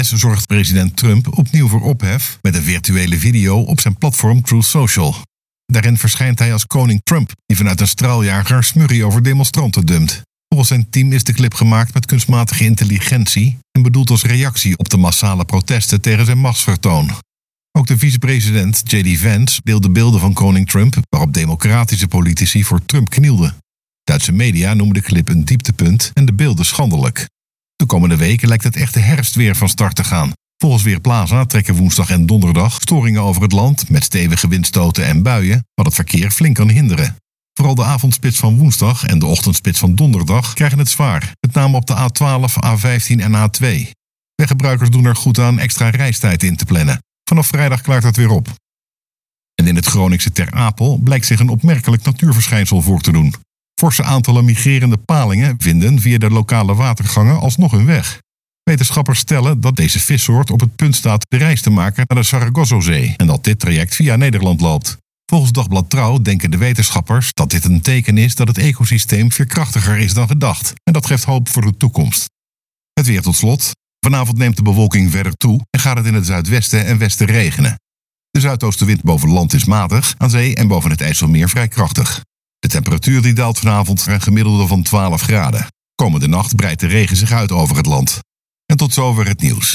zorgt president Trump opnieuw voor ophef met een virtuele video op zijn platform Truth Social. Daarin verschijnt hij als koning Trump, die vanuit een straaljager smurrie over demonstranten dumpt. Volgens zijn team is de clip gemaakt met kunstmatige intelligentie en bedoeld als reactie op de massale protesten tegen zijn machtsvertoon. Ook de vicepresident J.D. Vance deelde beelden van koning Trump waarop democratische politici voor Trump knielden. Duitse media noemen de clip een dieptepunt en de beelden schandelijk. De komende weken lijkt het echte herfstweer van start te gaan. Volgens Weerplaza trekken woensdag en donderdag storingen over het land met stevige windstoten en buien, wat het verkeer flink kan hinderen. Vooral de avondspits van woensdag en de ochtendspits van donderdag krijgen het zwaar, met name op de A12, A15 en A2. Weggebruikers doen er goed aan extra reistijd in te plannen. Vanaf vrijdag klaart het weer op. En in het Groningse Ter Apel blijkt zich een opmerkelijk natuurverschijnsel voor te doen. Forse aantallen migrerende palingen vinden via de lokale watergangen alsnog hun weg. Wetenschappers stellen dat deze vissoort op het punt staat de reis te maken naar de Sargassozee en dat dit traject via Nederland loopt. Volgens Dagblad Trouw denken de wetenschappers dat dit een teken is dat het ecosysteem veerkrachtiger is dan gedacht. En dat geeft hoop voor de toekomst. Het weer tot slot. Vanavond neemt de bewolking verder toe en gaat het in het zuidwesten en westen regenen. De zuidoostenwind boven land is matig, aan zee en boven het IJsselmeer vrij krachtig. De temperatuur die daalt vanavond naar een gemiddelde van 12 graden. Komende nacht breidt de regen zich uit over het land. En tot zover het nieuws.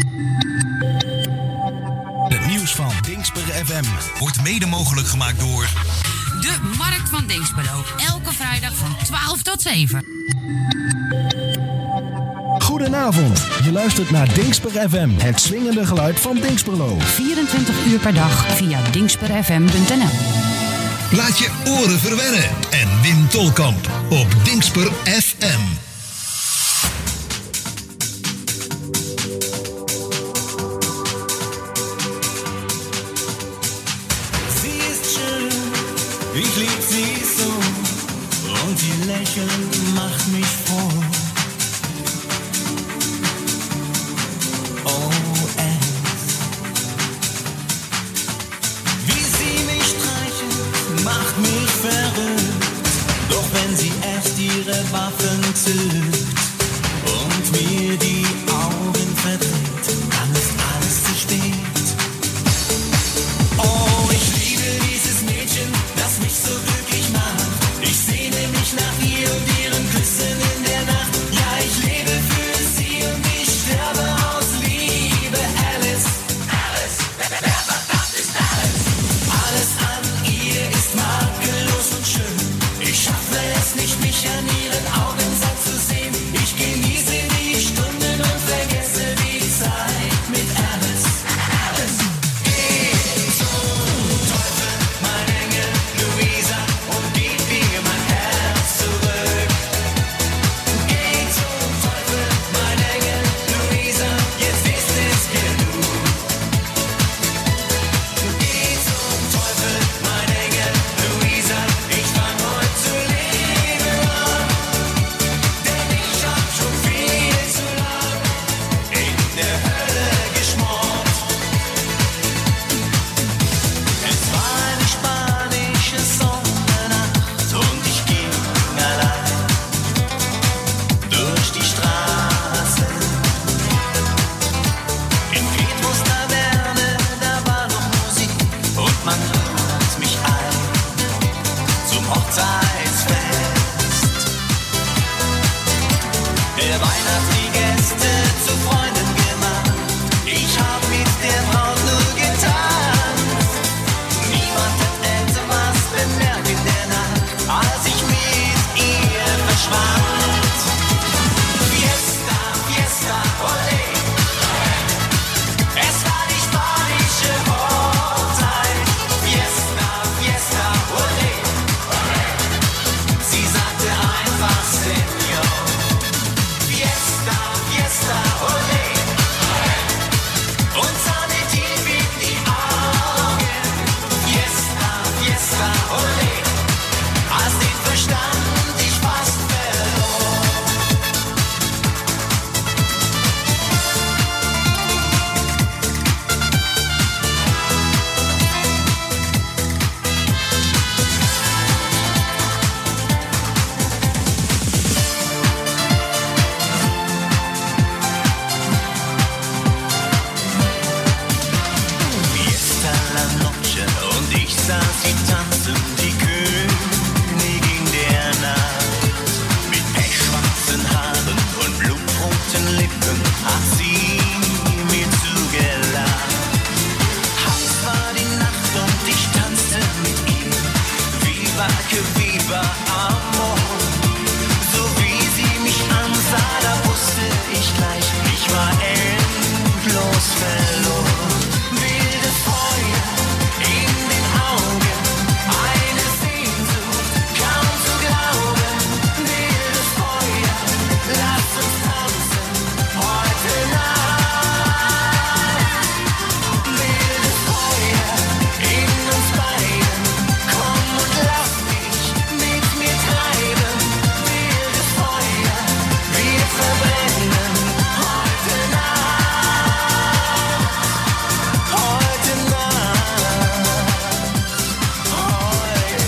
Het nieuws van Dingsper FM wordt mede mogelijk gemaakt door de Markt van Dinxperlo. Elke vrijdag van 12 tot 7. Goedenavond, je luistert naar Dingsper FM, het swingende geluid van Dinxperlo. 24 uur per dag via dingsperfm.nl. Laat je oren verwennen en Wim Tolkamp op Dingsper FM. Sie ist schön, ich lieb sie so und ihr Lächeln macht mich froh. Macht mich verrückt, doch wenn sie erst ihre Waffen zückt und mir die Augen verdreht, dann ist alles zu spät. Oh, ich liebe dieses Mädchen, das mich so glücklich macht. Ich sehne mich nach ihr und ihrer Rhythmus verlor. Wildes Feuer in den Augen, eine Sehnsucht, kaum zu glauben. Wildes Feuer, lass uns tanzen, heute Nacht. Wildes Feuer in uns beiden, komm und lass dich mit mir treiben. Wildes Feuer, wir verbrennen heute Nacht. Heute Nacht. Heute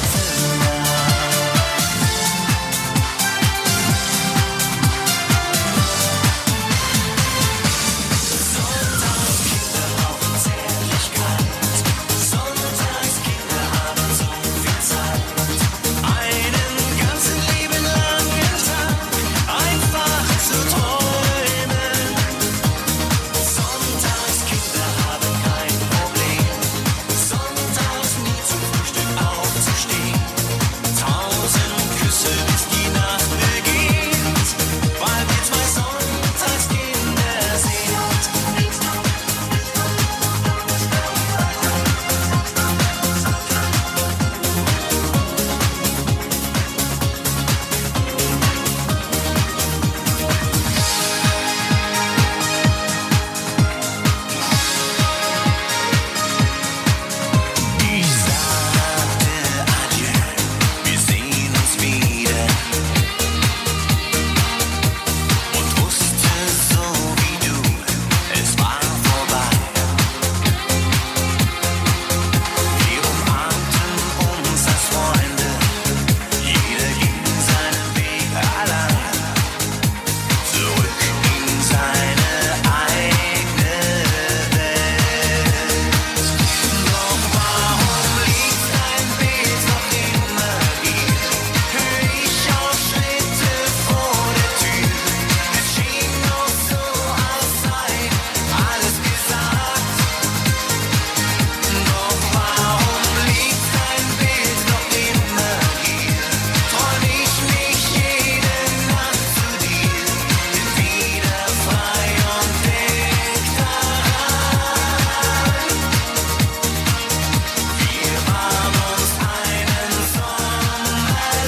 Sonntagskinder brauchen Zärtlichkeit. Sonntagskinder haben so viel Zeit. Einen ganzen lieben langen Tag einfach zu träumen. Sonntagskinder haben kein Problem. Sonntags nie zum Frühstück aufzustehen. 1000 Küsse bis die Nacht beginnt, weil wir zwei Sonntagskinder sind. Ich sagte Adieu, wir sehen uns wieder und wusste so wie du, es war vorbei. Wir umarmten uns als Freunde, jeder ging seinen Weg allein, zurück in seine eigene Welt. Doch warum liegt dein Bild noch immer hier? Hör ich auch Schritte vor der Tür. Es schien noch so, als sei alles gesagt. Doch warum liegt dein Bild noch immer hier? Träum ich mich jede Nacht zu dir, bin wieder frei und denk daran. Wir waren uns einen Sommer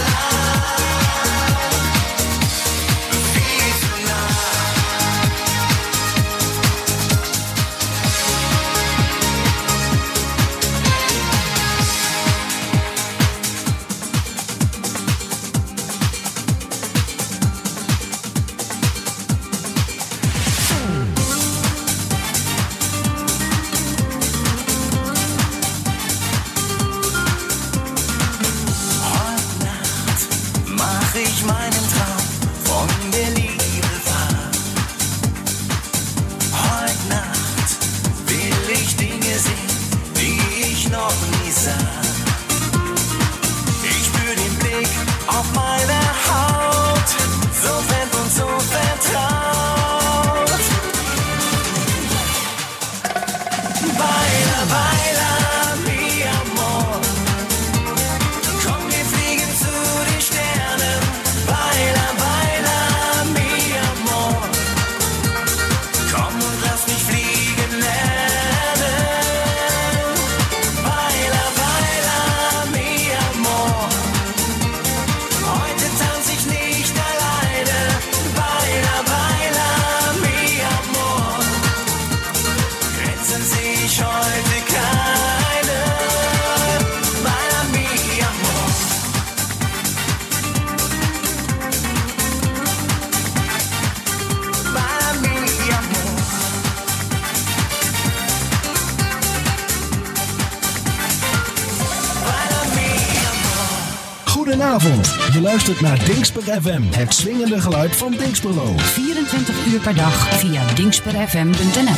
lang viel zu nah. Heute Nacht mach ich meinen Traum von der Liebe wahr. Heute Nacht will ich Dinge sehen, die ich noch nie sah. Ich spür den Blick auf meiner Haut, so fremd und so vertraut. Baila, baila, mi amor. Komm, wir fliegen zu den Sternen. Baila, baila, mi amor. Komm und lass mich fliegen lernen. Baila, baila, mi amor. Heute tanz ich nicht alleine. Baila, baila, mi amor. Grenzen sehe ich heute keine. Baila, mi amor. Baila, mi amor. Baila, mi amor. Goedenavond, je luistert naar Dingsper FM, het swingende geluid van Dingsperlo. 24 uur per dag via dingsperfm.nl.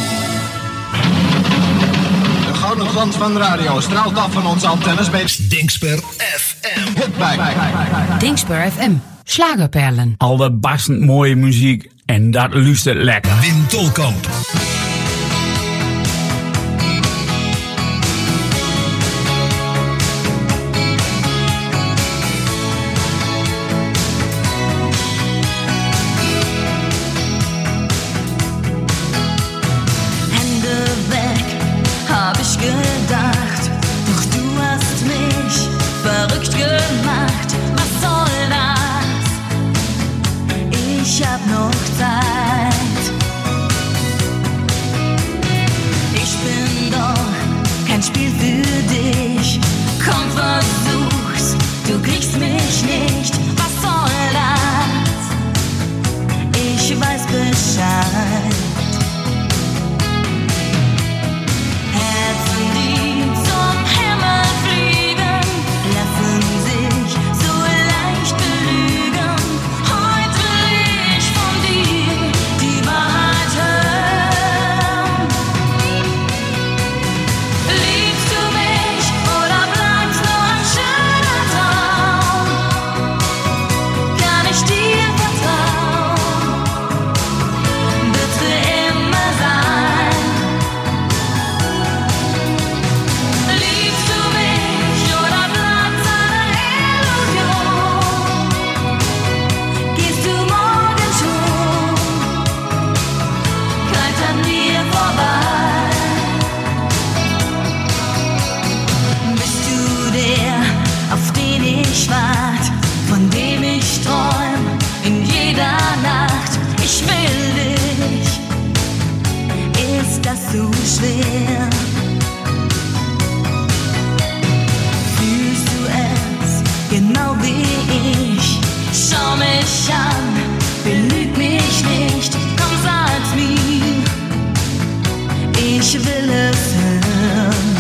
De gouden glans van de radio straalt af van onze antennes bij Dingsper FM. Hitback. Dingsper FM. Slagerperlen. Al de barstend mooie muziek en dat luistert lekker. Wim Tolkamp. so schwer. Fühlst du es genau wie ich? Schau mich an, belüg mich nicht, komm sag's mir, ich will es hören.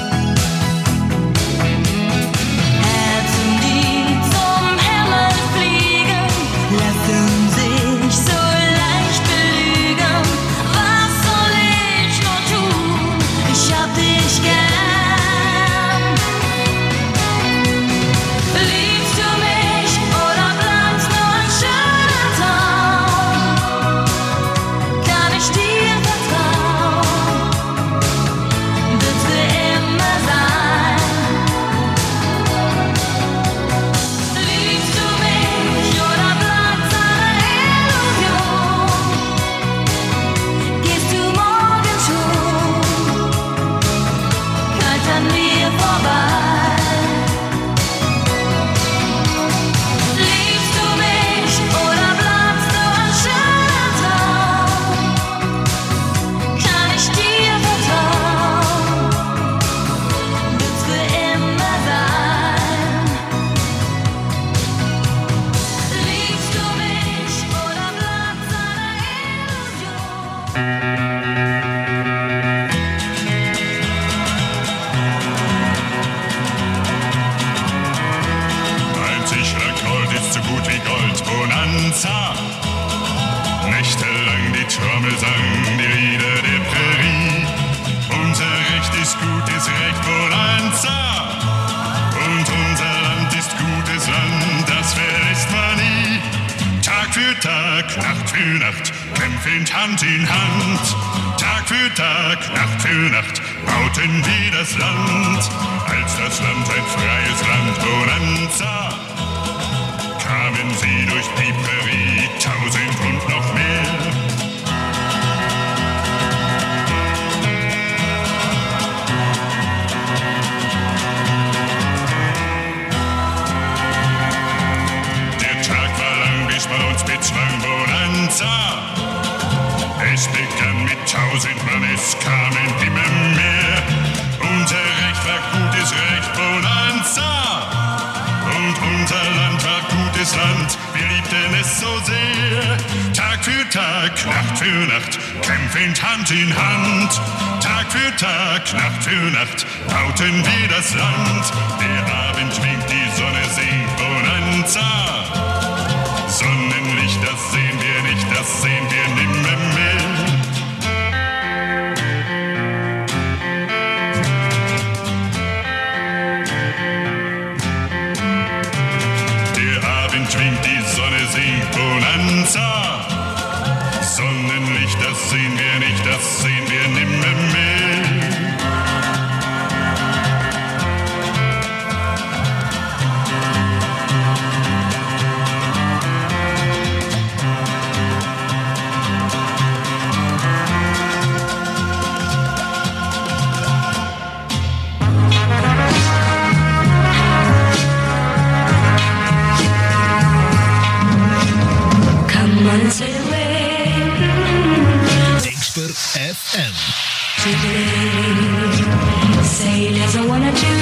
Herzen, die zum Himmel fliegen, lassen sich so leicht belügen. Was soll ich nur tun? Ich hab dich gern. Liebst du mich oder bleibt's nur ein schöner Traum? Kann ich dir vertrauen? Wird's für immer sein? Liebst du mich oder bleibt's eine Illusion? Gehst du morgen schon kalt an mir vorbei? Liebst du mich oder bleibt's nur ein schöner Traum? Kann ich dir vertrauen? Wird's für immer sein? Liebst du mich oder bleibt's eine Illusion? Einzig Gold ist so gut wie Gold, Bonanza. Nächtelang die Trommel sang, die Lieder der Prärie. Unser Recht ist gutes Recht, Bonanza. Und unser Land ist gutes Land, das verlässt man nie. Tag für Tag, Nacht für Nacht, kämpfend Hand in Hand. Tag für Tag, Nacht für Nacht, bauten wir das Land. Als das Land ein freies Land, Bonanza, kamen sie durch die Prärie, 1000 und noch mehr. Der Tag war lang, bis man uns bezwang, Bonanza. Es begann mit 1000 Mann, es kamen immer mehr. Unser Recht war gutes Recht, Bonanza. Und unser Land war gutes Land, wir liebten es so sehr. Tag für Tag, Nacht für Nacht, kämpfend Hand in Hand. Tag für Tag, Nacht für Nacht, bauten wir das Land. Der Abend winkt, die Sonne singt, Bonanza. Sonnenlicht, das sehen wir nicht, das sehen wir nimmermehr. Winkt, die Sonne singt, Bonanza. Sonnenlicht, das sehen wir nicht, das sehen wir nimmermehr. Dingspur FM. Sailors, I wanna do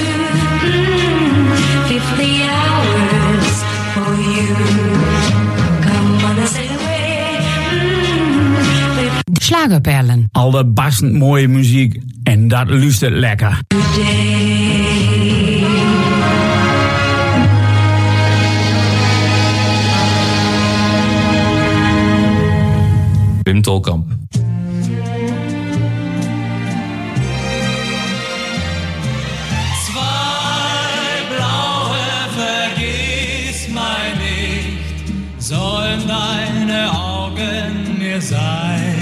50 hours for you. Come on and sail away. Schlagerperlen. Allerbastend mooie muziek en dat luistert lekker. Wim Tolkamp. Sollen deine Augen mir sein?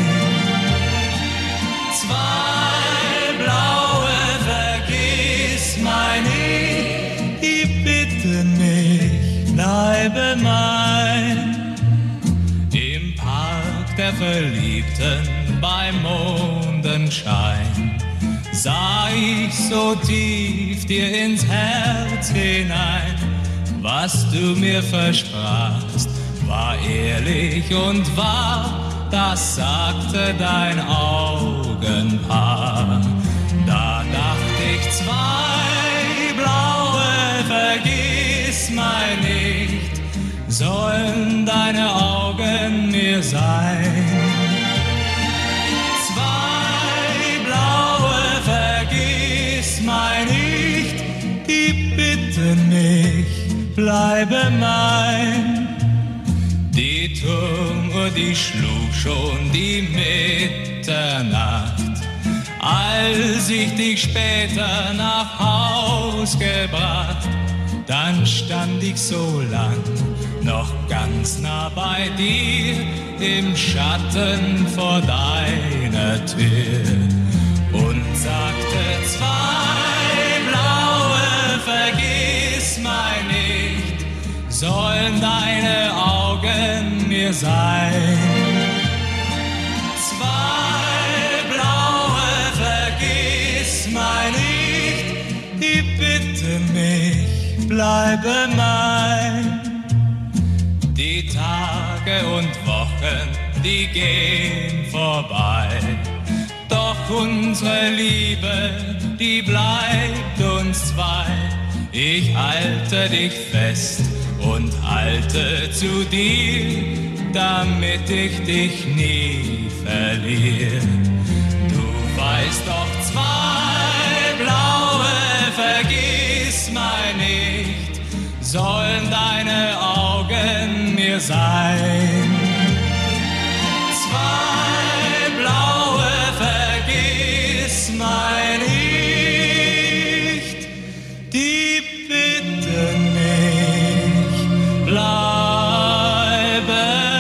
Zwei blaue, vergissmeinnicht, ich bitte mich, bleibe mein. Im Park der Verliebten beim Mondenschein sah ich so tief dir ins Herz hinein. Was du mir versprachst, war ehrlich und wahr, das sagte dein Augenpaar. sein. Zwei blaue Vergissmeinnicht, die bitten mich, bleibe mein. Die Turmuhr, die schlug schon die Mitternacht, als ich dich später nach Haus gebracht. Dann stand ich so lang noch ganz nah bei dir im Schatten vor deiner Tür und sagte, zwei blaue Vergissmeinnicht sollen deine Augen mir sein. Zwei blaue Vergissmeinnicht, die bitten mich, bleibe mein. Die Tage und Wochen, die gehen vorbei, doch unsere Liebe, die bleibt uns zwei. Ich halte dich fest und halte zu dir, damit ich dich nie verliere. Du weißt doch, zwei blaue Vergissmeinnicht sollen deine Augen mir sein. Zwei blaue Vergissmeinnicht, die bitten mich, bleibe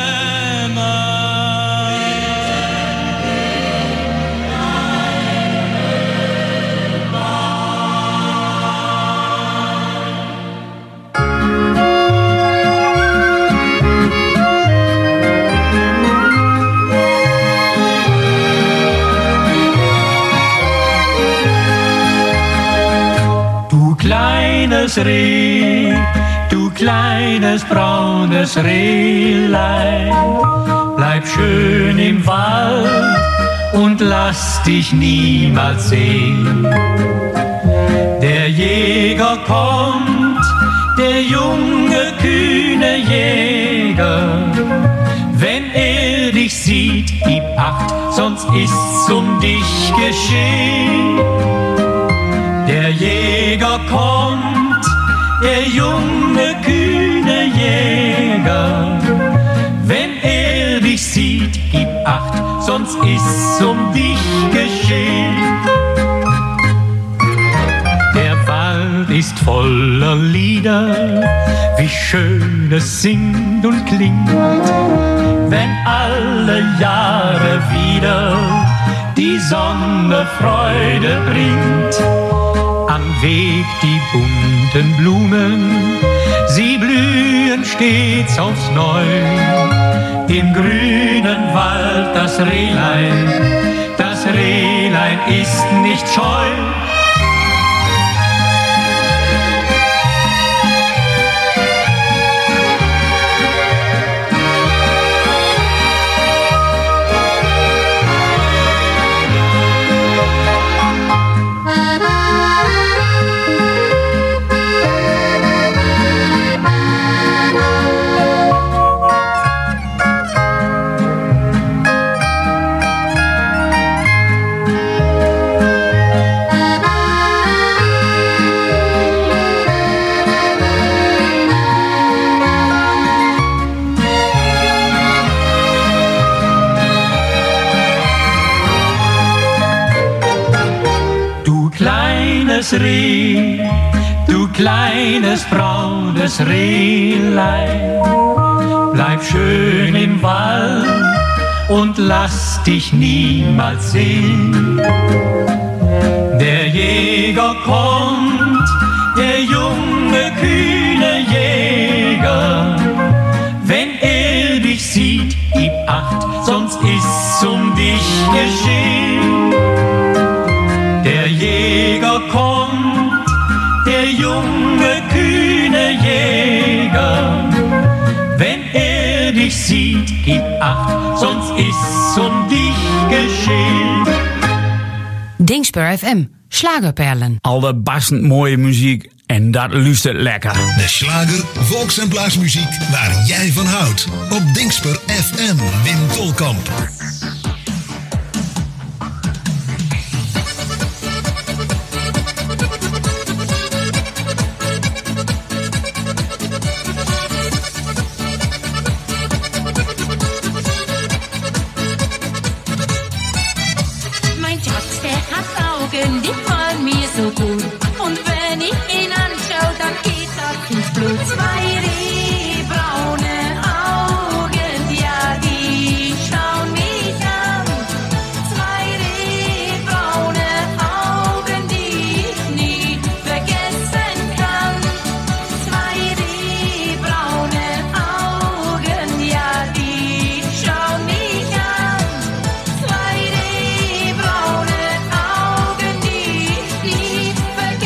kleines Reh, du kleines braunes Rehlein, bleib schön im Wald und lass dich niemals sehen. Der Jäger kommt, der junge, kühne Jäger. Wenn er dich sieht, gib Acht, sonst ist's um dich geschehen. Der Jäger kommt, der junge, kühne Jäger. Wenn er dich sieht, gib Acht, sonst ist's um dich geschehen. Der Wald ist voller Lieder, wie schön es singt und klingt, wenn alle Jahre wieder die Sonne Freude bringt. Am Weg die bunten Blumen, sie blühen stets aufs Neu. Im grünen Wald das Rehlein ist nicht scheu. Reh, du kleines braunes Rehlein, bleib schön im Wald und lass dich niemals sehen. Der Jäger kommt, der junge, kühne Jäger. Wenn er dich sieht, gib Acht, sonst ist's um dich geschehen. Der Jäger kommt, der junge, kühne Jäger. Wenn er dich sieht, gib Acht, sonst ist's um dich geschehen. Dingspur FM, Schlagerperlen. Al de barstend mooie muziek En dat luistert lekker. De slager, volks- en blaasmuziek waar jij van houdt. Op Dingsper FM, Wim Tolkamp. Mein Schatz, der hat Augen, die fallen mir so gut. Und wenn ich ihn anschaue, dann geht das ins Blut. Zwei rehbraune Augen, ja, die schauen mich an. Zwei rehbraune Augen, die ich nie vergessen kann. Zwei rehbraune Augen, ja, die schauen mich an. Zwei rehbraune Augen, die ich nie vergessen kann.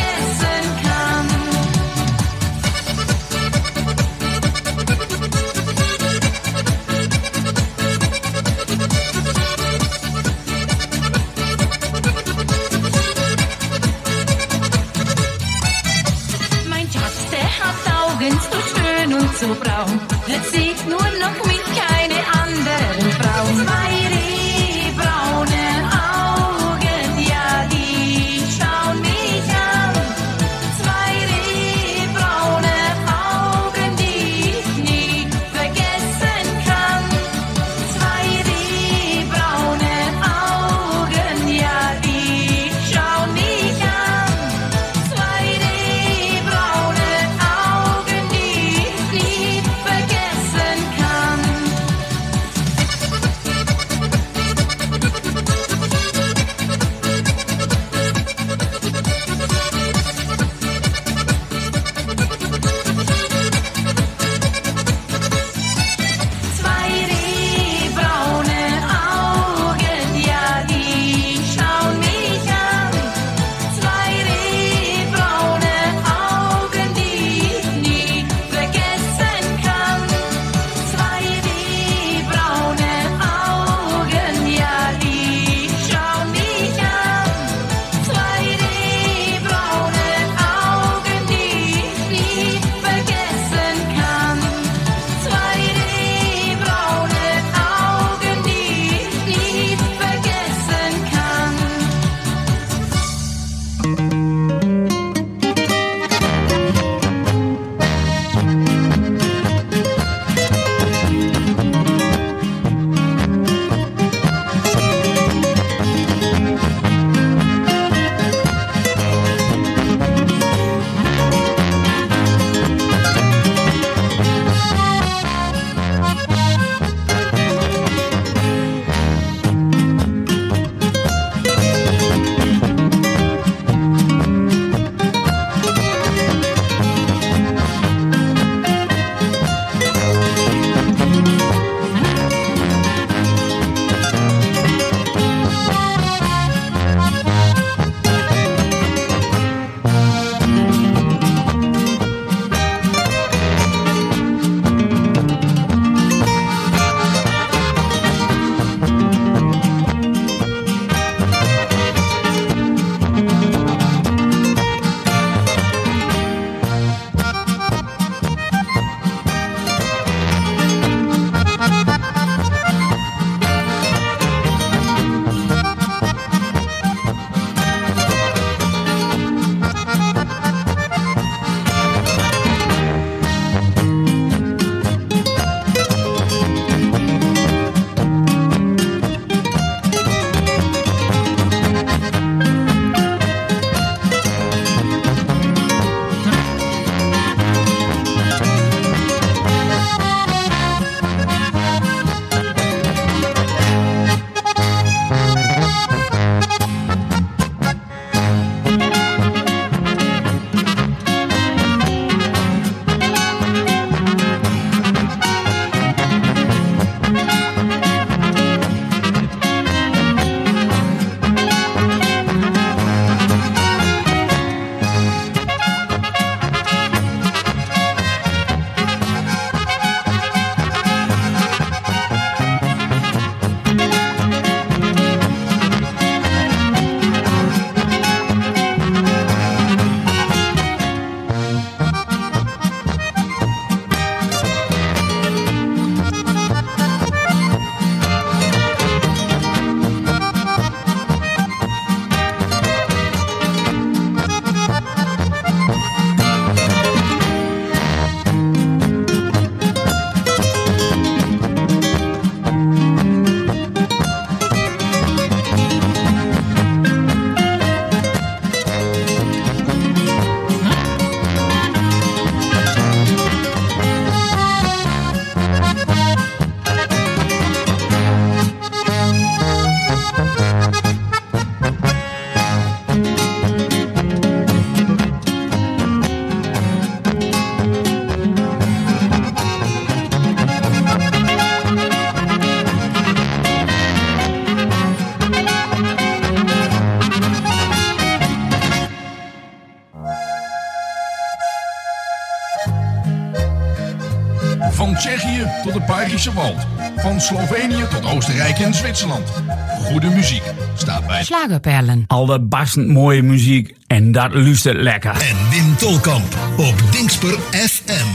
België tot het Belgische Wald. Van Slovenië tot Oostenrijk en Zwitserland. Goede muziek staat bij Slagerperlen. Al dat barstend mooie muziek en dat luistert lekker. En Wim Tolkamp op Dingsper FM.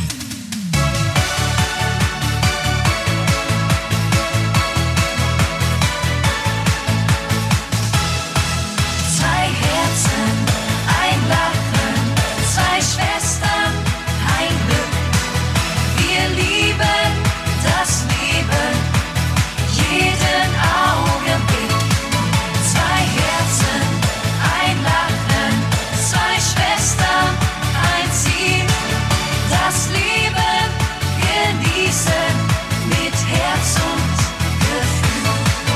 Zwei Herzen, ein Lachen, zwei Schwestern, ein Glück. Wir lieben das Leben, jeden Augenblick. Zwei Herzen, ein Lachen, zwei Schwestern, ein Ziel. Das Leben genießen mit Herz und Gefühl.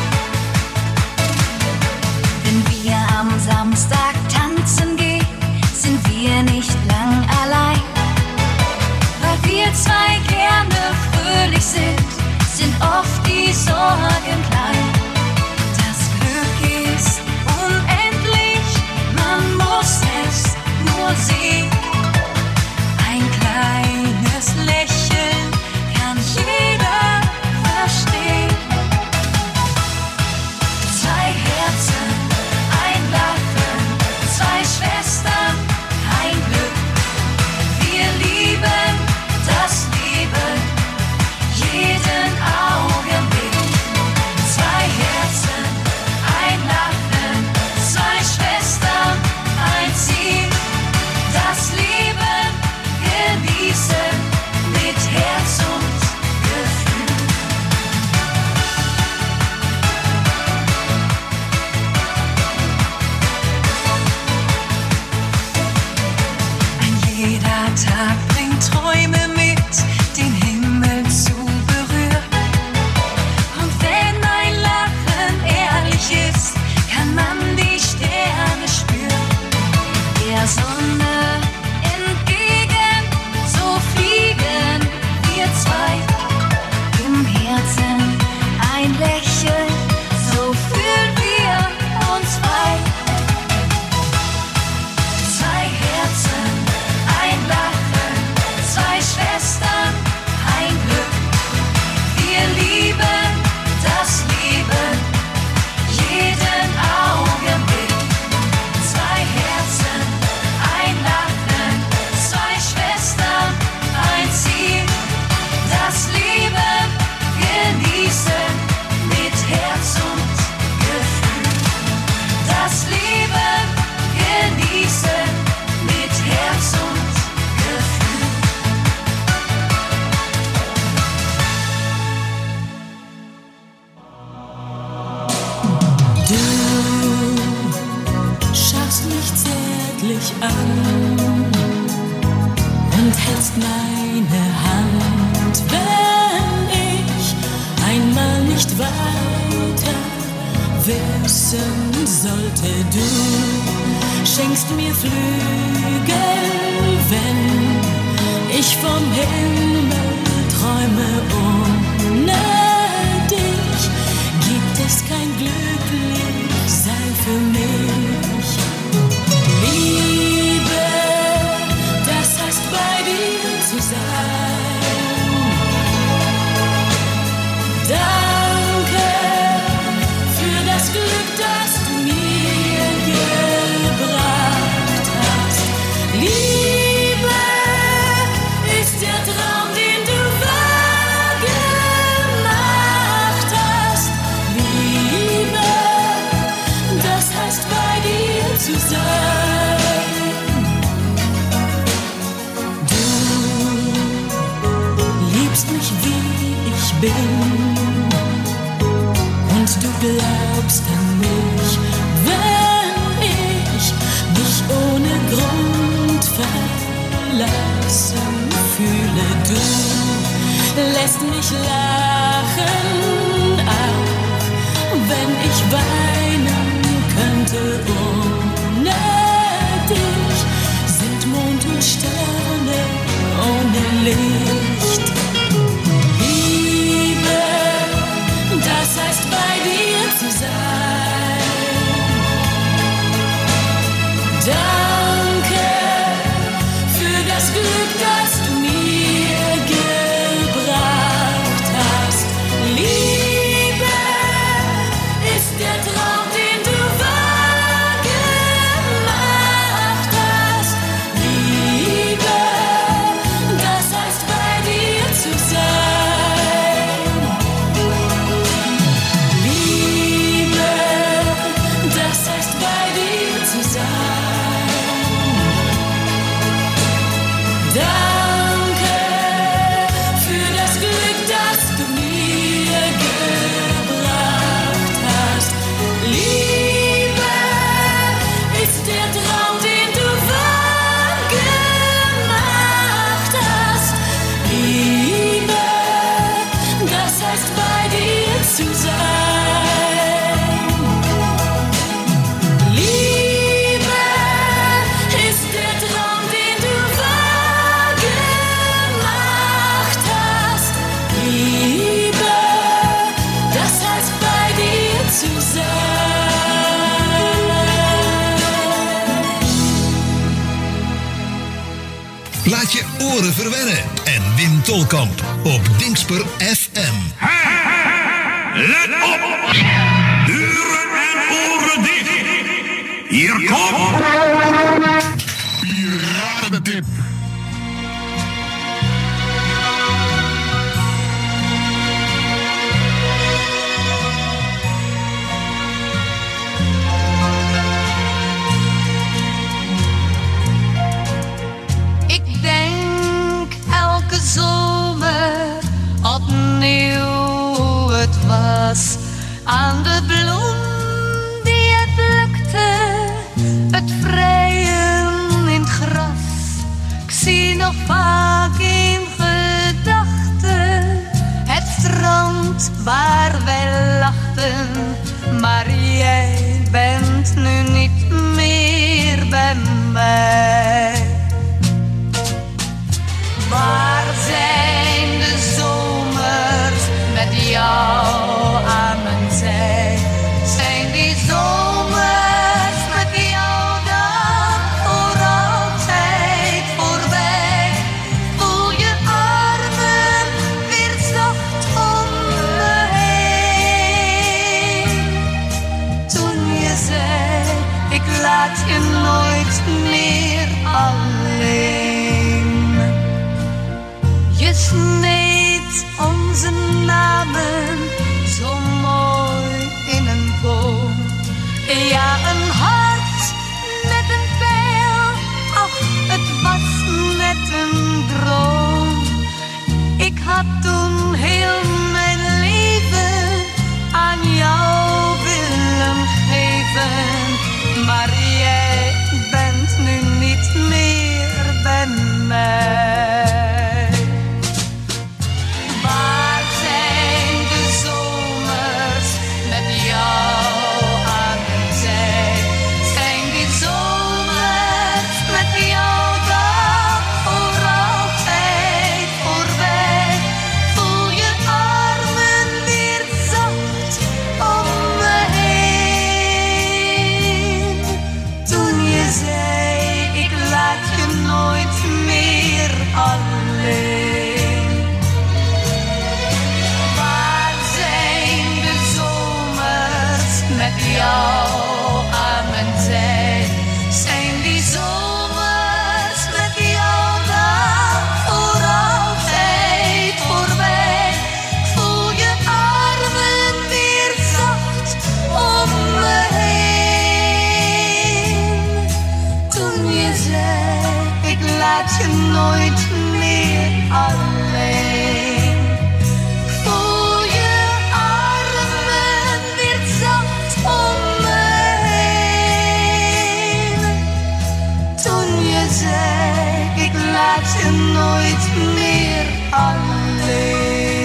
Wenn wir am Samstag tanzen gehen, sind wir nicht lang allein. Weil wir zwei gerne fröhlich sind oft die Sorgen klein. Das Glück ist unendlich, man muss es nur sehen. Ein kleines Lächeln kann jeder verstehen. Zwei Herzen, ein Lachen, zwei Schwestern, ein Glück. Wir lieben das Leben, jeden Augenblick. Zwei Herzen, ein Lachen, zwei Schwestern, ein Ziel. Das Leben genießen mit Herz und Gefühl. Ein jeder Tag bringt Träume mit, den Himmel zu berühren. Und wenn ein Lachen ehrlich ist, kann man die Sterne spüren. Der Sonne entgegen, so fliegen wir zwei. Im Herzen ein Lächeln, so fühlen wir uns frei. Zwei Herzen, ein Lachen, zwei Schwestern, ein Glück. Wir lieben das Leben, jeden Augenblick. Zwei Herzen, ein Lachen, zwei Schwestern, ein Ziel. Das Leben genießen mit Herz und Gefühl. Das Leben genießen mit Herz und Gefühl. Du schaust mich zärtlich an und hältst meine Hand, wenn ich einmal nicht weiter wissen sollte. Du schenkst mir Flügel, wenn ich vom Himmel träume. Ohne dich gibt es kein Glücklichsein für mich. Liebe, das heißt bei dir zu sein. Danke für das Glück, das du mir gebracht hast. Liebe ist der Traum, den du wahr gemacht hast. Liebe, das heißt bei dir zu sein. Du liebst mich, wie ich bin, und du glaubst an mich, wenn ich mich ohne Grund verlassen fühle. Du lässt mich lachen, auch wenn ich weinen könnte. Ohne dich sind Mond und Sterne ohne Licht. Liebe, das heißt bei dir zu sein. Danke für das Glück, das du mir gebracht oren verwennen. En Wim Tolkamp op Dingsper FM. Let op! Deuren en oren dicht! Hier komt... Piratentip! Ik denk elke zomer opnieuw hoe het was. Aan de bloem die het plukte, het vrijen in het gras. Ik zie nog vaak in gedachten het strand waar wij lachten. Maar jij bent nu niet meer bij mij. Waar zijn de zomers met jou aan mijn zij? Zijn die zomers met jou dan voor altijd voorbij? Voel je armen weer zacht om me heen? Toen je zei, ik laat je nooit meer alleen. Je sneed onze namen zo mooi in een boom. Ja, een hart met een pijl, ach, het was net een droom. Ik had toen heel mijn leven aan jou willen geven. Maar jij bent nu niet meer bij mij. Waar zijn de zomers met jou aan mijn zij? Zijn die zomers met jou dan voor altijd voorbij? Voel je armen weer zacht om me heen? Toen je zei, ik laat je nooit meer alleen. Waar zijn de zomers met jou aan mijn zij? Zijn die zomers met jou dan voor altijd voorbij? Voel je armen weer zacht om me heen? Toen je zei, ik laat je nooit meer alleen. Voel je armen weer zacht om me heen? Toen je zei, ik laat je nooit meer alleen.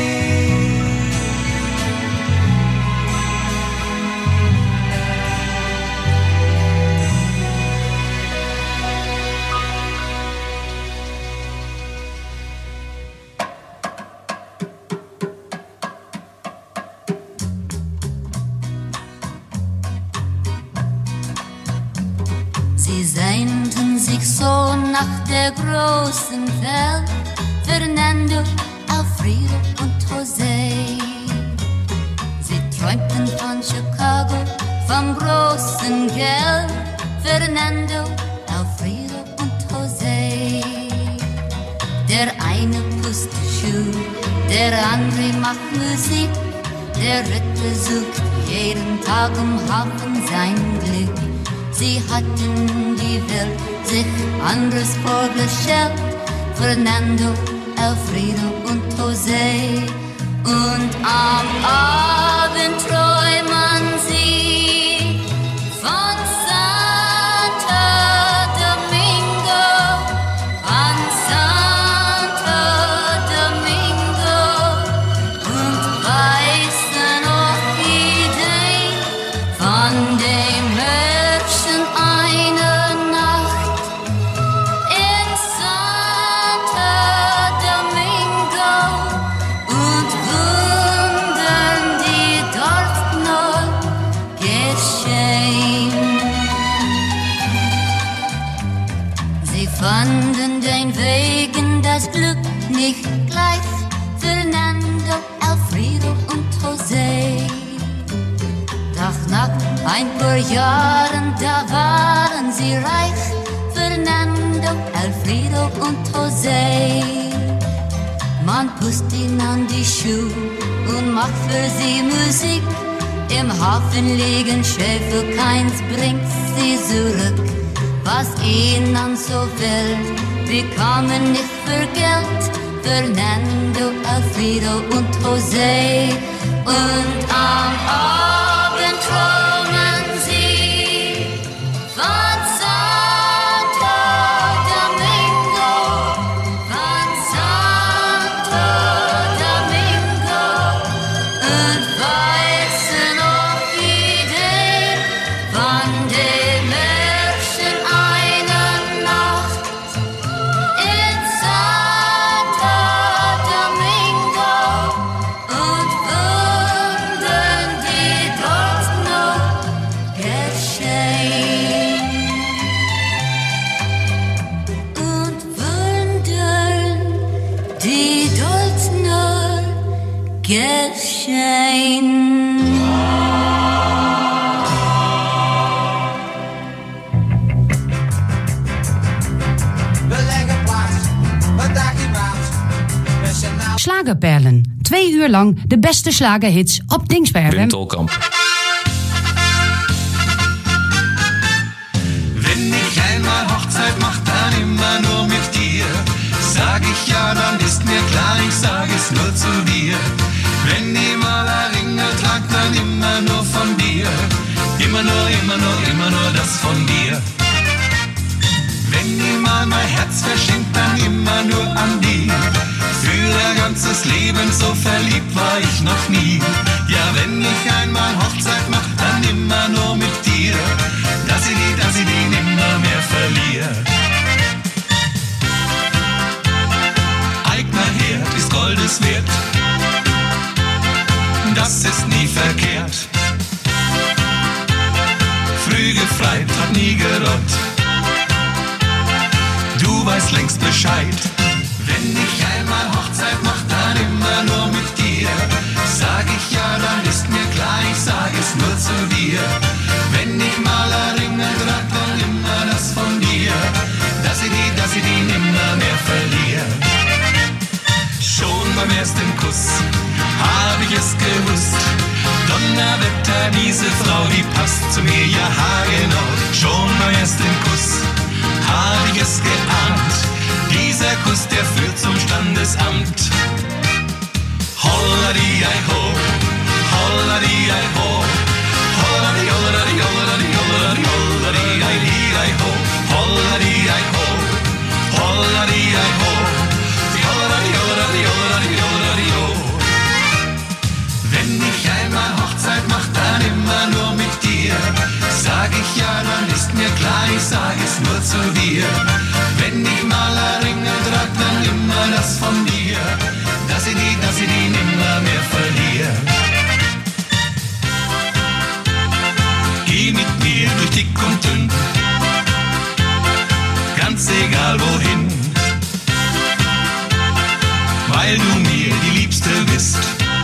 Sie sehnten sich so nach der großen Welt, Fernando, Alfredo und José. Sie träumten von Chicago, vom großen Geld, Fernando, Alfredo und José. Der eine pusst Schuh, der andere macht Musik, der dritte sucht jeden Tag im Hafen sein Glück. Sie hatten die Welt sich anders vorgestellt, Fernando, Alfredo und José. Und am Abend träumen sie von Santo Domingo, von Santo Domingo, und weißen noch Ideen von dem Märchen einer Nacht in Santo Domingo und Wundern, die dort noch geschehen. Sie fanden den Weg in das nicht gleich Fernando, Alfredo und José. Doch nach ein paar Jahren, da waren sie reich, Fernando, Alfredo und José. Man pusst ihnen an die Schuhe und macht für sie Musik. Im Hafen liegen Schiffe, keins bringt sie zurück. Was ihnen so will, bekommen nicht für Geld. Fernando, Alfredo und José. Und am Abend träumen sie von Santo Domingo, von Santo Domingo. Und weißen auf Ideen von dem Märchen einer Nacht in Santo Domingo und Wunden, die dort noch geschehen. Und Wunden, die dort noch geschehen. Schlagerperlen. 2 uur lang de beste slagerhits op Dingsper Wim FM. Tolkamp. Wenn ich einmal Hochzeit mach, dann immer nur mit dir. Sag ich ja, dann ist mir klar, ich sag es nur zu dir. Wenn ich mal ein Ringel trag, dann immer nur von dir. Immer nur, immer nur, immer nur das von dir. Wenn ich mal mein Herz verschenkt, dann immer nur an die. Für ein ganzes Leben so verliebt war ich noch nie. Ja, wenn ich einmal Hochzeit mach, dann immer nur mit dir. Dass ich die nimmer mehr verliere. Eigener Herd ist Goldes wert. Das ist nie verkehrt. Früh gefreit, hat nie gerott. Du weißt längst Bescheid. Wenn ich einmal Hochzeit mach, dann immer nur mit dir. Sag ich ja, dann ist mir klar, ich sag es nur zu dir. Wenn ich mal ein Ringel trag, dann immer das von dir. Dass ich die nimmer mehr verliere. Schon beim ersten Kuss hab ich es gewusst. Donnerwetter, diese Frau, die passt zu mir, ja haargenau. Schon beim ersten Kuss hab ich es geahnt. Dieser Kuss, der führt zum Standesamt. Holladi-ei-ho, holladi-ei-ho, holladi-holladi-holladi-holladi, holladi-ei-ho, holladi-ei-ho, holladi-ei-ho, holladi-holladi-holladi-holladi-ho. Wenn ich einmal Hochzeit mach, dann immer nur mit dir. Sag ich ja, dann ist mir klar, ich sag es nur zu dir. Wenn ich mal ein Ringel trag, dann immer das von dir. Dass ich die nimmer mehr verliere. Geh mit mir durch dick und dünn, ganz egal wohin, weil du mir die Liebste bist.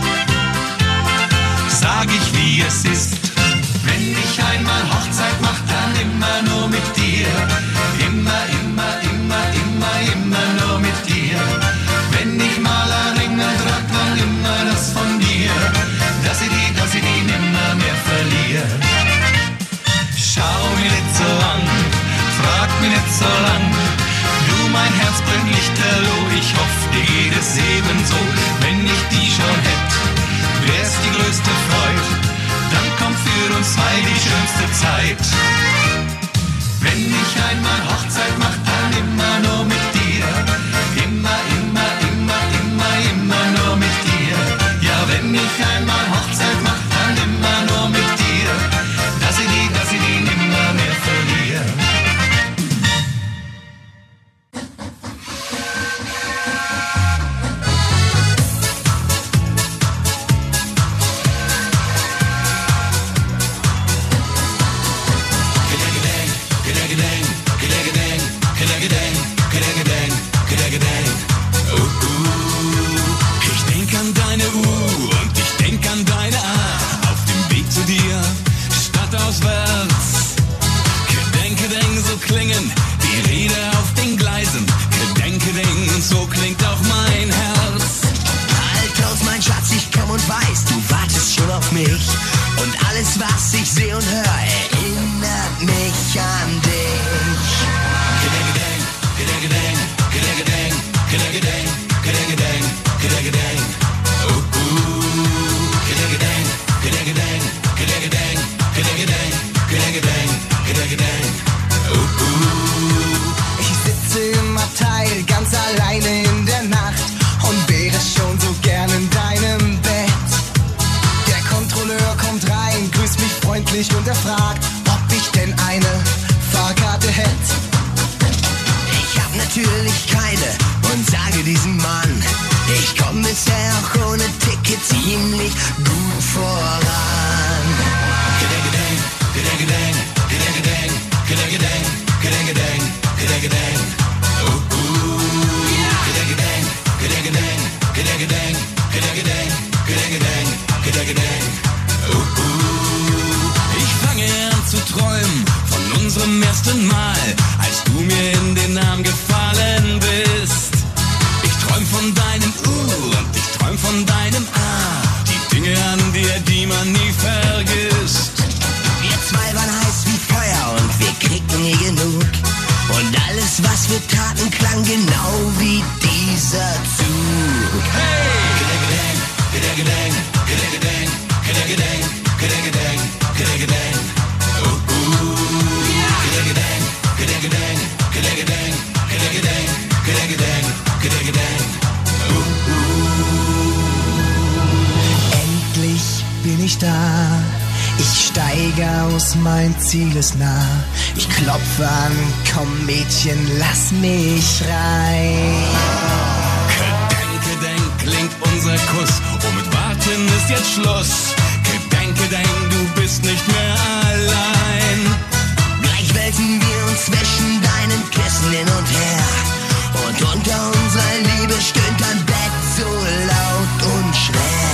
Sag ich, wie es ist. Wenn ich einmal Hochzeit mach, dann immer nur mit dir. Immer, immer, immer, immer, immer nur mit dir. Wenn ich mal ein Ringel trag, dann immer das von dir. Dass ich die nimmer mehr verliere. Schau mir nicht so an, frag mich nicht so lang. Du, mein Herz bringt Lichterloh, ich hoff, dir geht es ebenso. Wenn ich die schon hätt, wär's die größte Freude. Dann kommt für uns zwei die schönste Zeit. Wenn ich einmal Hochzeit mach, dann immer nur mit dir. Immer, immer, immer, immer, immer nur mit dir. Ja, wenn ich einmal Hochzeit mach, dann immer nur mit dir. Dass ich die nimmer mehr verliere. an dich. Gedeng, gedeng, gedeng, gedeng, gedeng, gedeng, gedeng, gedeng, gedeng, ich sitze im Abteil ganz alleine in der Nacht und wäre schon so gern in deinem Bett. Der Kontrolleur kommt rein, grüßt mich freundlich und er fragt, ob ich denn eine Fahrkarte hätte. Ich hab natürlich keine und sage diesem Mann, ich komm bisher auch ohne Ticket ziemlich gut voran. Gedeng, gedeng, gedeng, gedeng, gedeng, gedeng, gedeng, gedeng, gedeng, gedeng. Gedeng, gedeng, gedeng, gedeng, gedeng, gedeng, gedeng, gedeng, gedeng. Ich fange an zu träumen von unserem ersten Mal, als du mir in den Arm gefallen bist. Ich träum von deinem und ich träum von deinem die Dinge an dir, die man nie vergisst. Wir zwei waren heiß wie Feuer und wir kriegten nie genug. Und alles, was wir taten, klang genau wie dieser Zug. Hey! Gedeng, gedeng, gedeng, gedeng, gedeng, gedeng, gedeng, gedeng, gedeng, gedeng. Gedeng, gedeng, gedeng, gedeng, gedeng, gedeng, gedeng, gedeng, gedeng, gedeng, gedeng. Endlich bin ich da. Ich steige aus, mein Ziel ist nah. Ich klopfe an, komm Mädchen, lass mich rein. Gedenk, gedenk, klingt unser Kuss. Oh, mit Warten ist jetzt Schluss. Gedenk, gedenk, du bist nicht mehr allein. Gleich wälzen wir uns zwischen deinen Kissen hin und her. Und unter unserer Liebe stöhnt dein Bett so laut und schwer.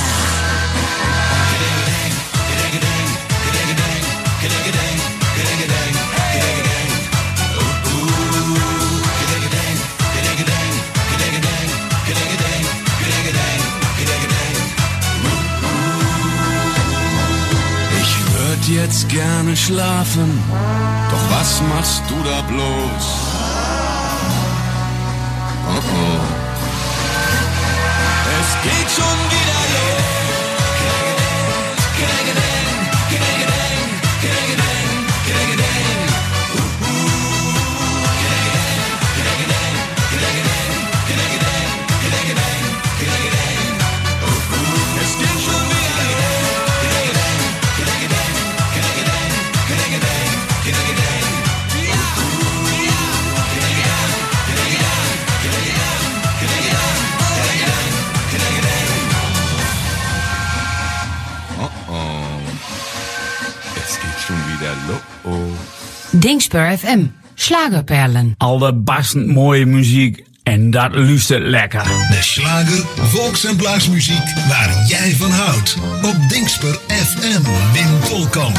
Jetzt gerne schlafen, doch was machst du da bloß? Oh oh. Es geht schon wieder los. Dingsper FM, Schlagerperlen. Allerbastend mooie muziek en dat luistert lekker. De slager, volks- en blaasmuziek waar jij van houdt. Op Dingsper FM, Wim Tolkamp.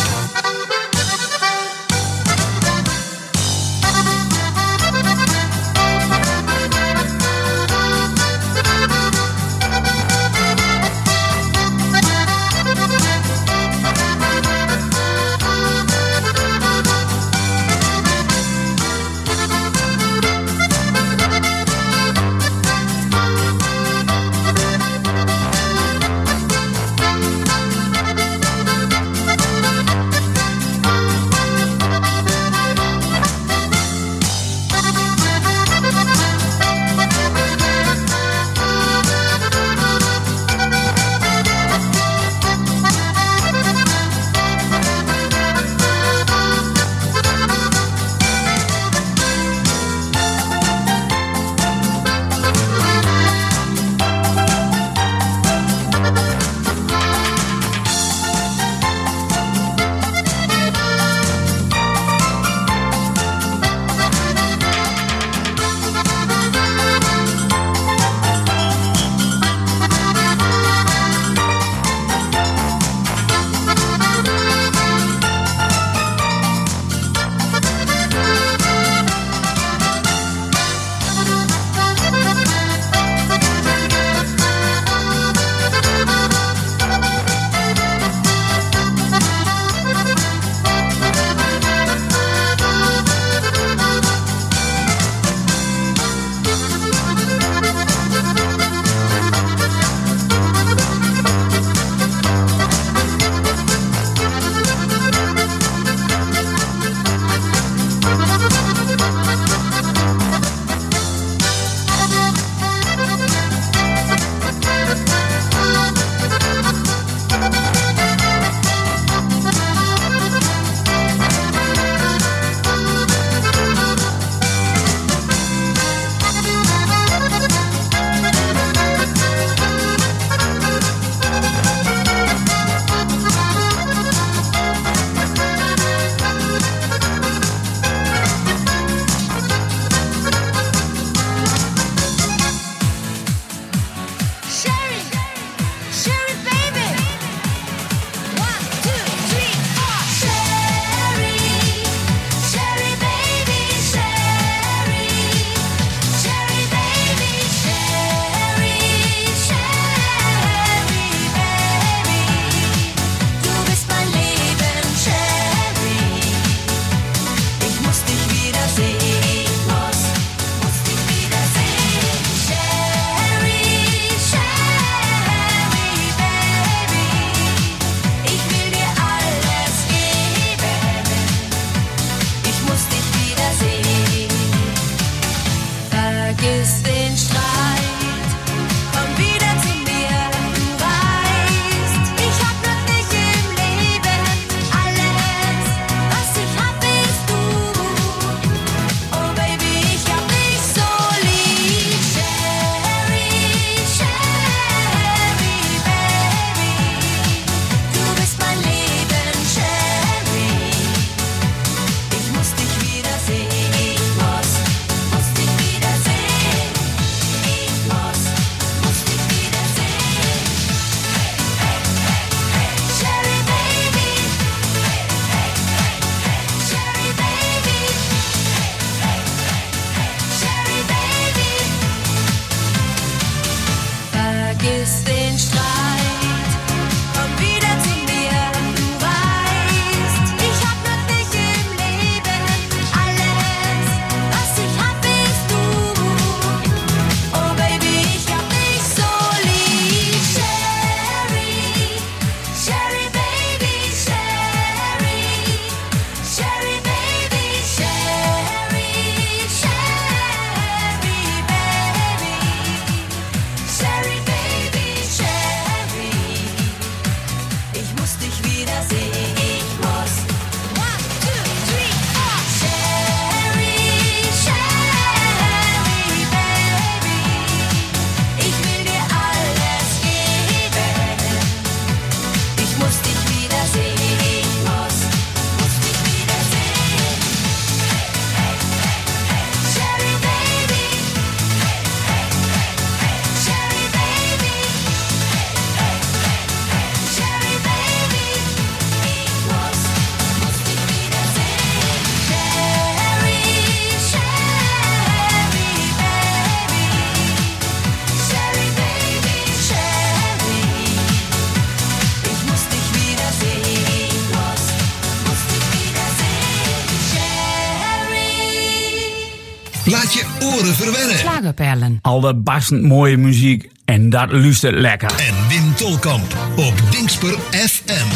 Laat je oren verwennen. Slagerperlen. Allerbastend mooie muziek en dat luistert lekker. En Wim Tolkamp op Dingsper FM.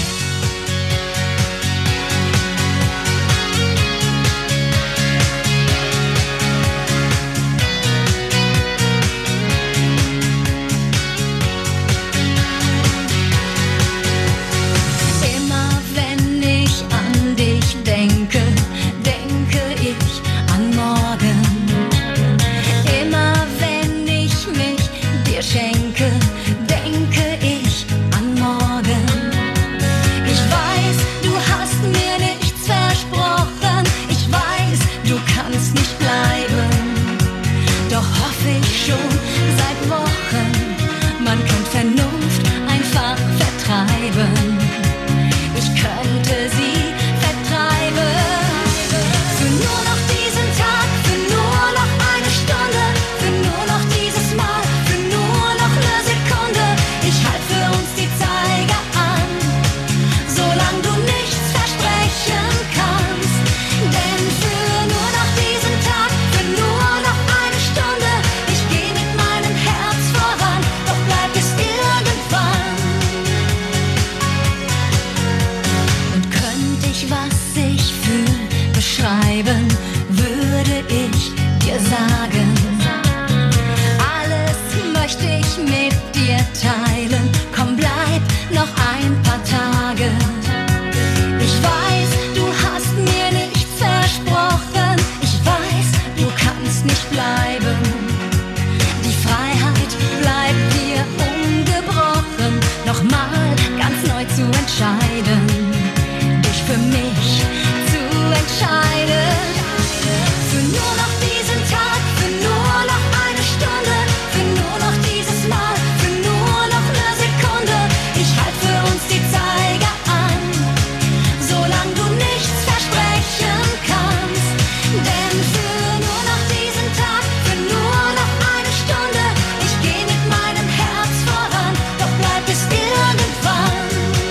Immer wenn ich an dich denke, denke ich an morgen. Immer wenn ich mich dir schenke, denke ich an morgen. Ich weiß, du hast mir nichts versprochen. Ich weiß, du kannst nicht bleiben. Doch hoffe ich schon seit Wochen, man könnte Vernunft einfach vertreiben. Ich könnte sie vertreiben. Für nur noch diesen Tag, für nur noch eine Stunde, für nur noch dieses Mal, für nur noch eine Sekunde. Ich halt für uns die Zeiger an, solange du nichts versprechen kannst. Denn für nur noch diesen Tag, für nur noch eine Stunde, ich geh mit meinem Herz voran, doch bleibt es irgendwann. Und könnte ich, was ich fühl, beschreiben, würde ich dir sagen. Alles möchte ich mit dir teilen, komm bleib noch ein paar Tage. Ich weiß, du hast mir nichts versprochen, ich weiß, du kannst nicht bleiben. Die Freiheit bleibt dir ungebrochen, nochmal ganz neu zu entscheiden, dich für mich zu entscheiden. Für nur noch diesen Tag, für nur noch eine Stunde, für nur noch dieses Mal, für nur noch eine Sekunde. Ich halt für uns die Zeiger an, solange du nichts versprechen kannst. Denn für nur noch diesen Tag, für nur noch eine Stunde, ich geh mit meinem Herz voran, doch bleibt es irgendwann.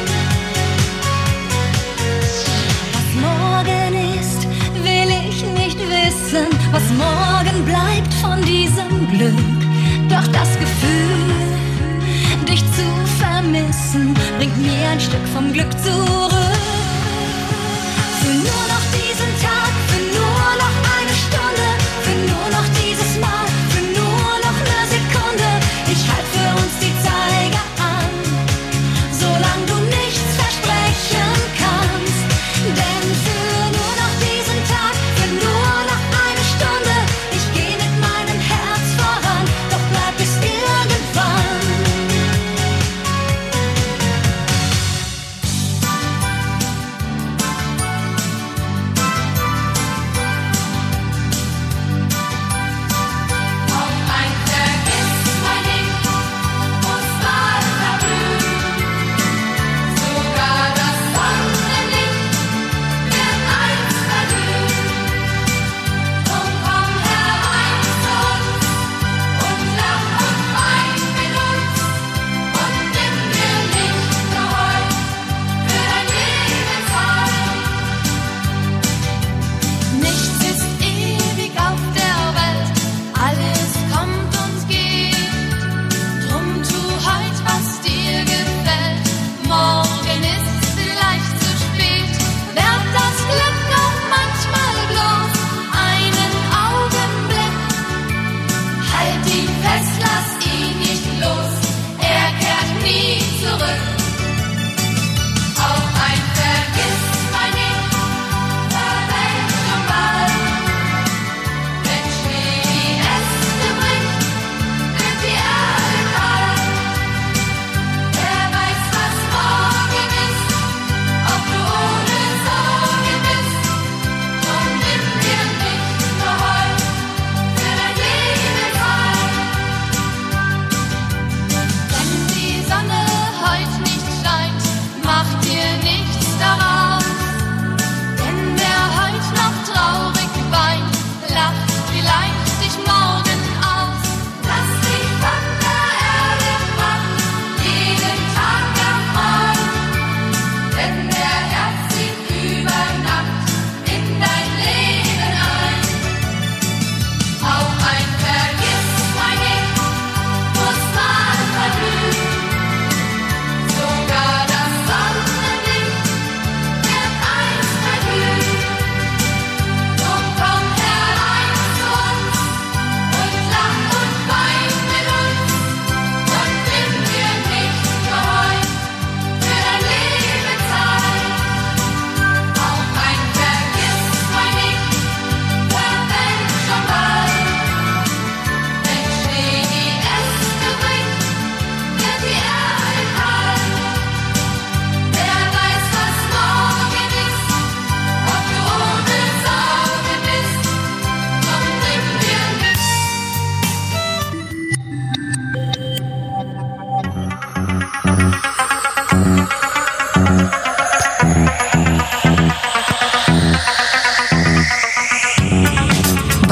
Was morgen ist, will ich nicht wissen. Was morgen bleibt von diesem Glück. Doch das Gefühl, dich zu vermissen, bringt mir ein Stück vom Glück zurück. Für nur noch diesen Tag, für nur noch eine Stunde, für nur noch dieses Mal, für nur noch eine Sekunde. Ich halt für uns die Zeiger an, solange du nichts versprechen kannst. Denn für nur noch diesen Tag, für nur noch eine Stunde, ich geh mit meinem Herz voran, doch bleibt es irgendwann.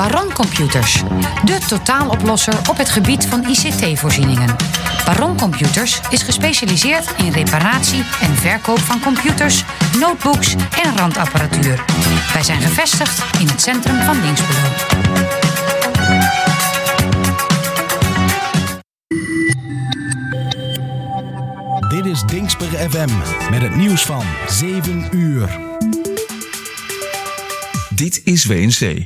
Baron Computers, de totaaloplosser op het gebied van ICT-voorzieningen. Baron Computers is gespecialiseerd in reparatie en verkoop van computers, notebooks en randapparatuur. Wij zijn gevestigd in het centrum van Dinxperlo. Dit is Dinxper FM met het nieuws van 7 uur. Dit is WNC.